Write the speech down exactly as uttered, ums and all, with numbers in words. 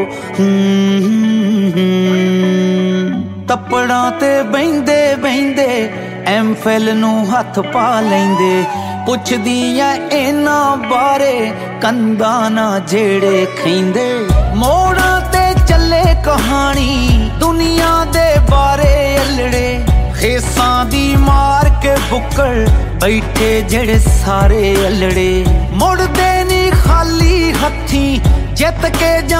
ਤੱਪੜਾਂ ਤੇ ਬਹਿੰਦੇ ਬਹਿੰਦੇ ਐਮ ਫਿਲ ਨੂੰ ਹੱਥ ਪਾ ਲੈਂਦੇ। ਪੁੱਛਦੀ ਐ ਇਹਨਾਂ ਬਾਰੇ ਕੰਧਾਂ ਨਾ ਜਿਹੜੇ ਖੈਂਦੇ। ਮੋੜਾਂ ਤੇ ਚੱਲੇ ਕਹਾਣੀ ਦੁਨੀਆ ਦੇ ਬਾਰੇ ਅਲੜੇ। ਖੇਸਾਂ ਦੀ ਮਾਰ ਕੇ ਬੁੱਕਲ ਬੈਠੇ ਜਿਹੜੇ ਸਾਰੇ ਅਲੜੇ। ਮੁੜਦੇ ਨੀ ਖਾਲੀ ਹੱਥੀਂ ਜਿੱਤ ਕੇ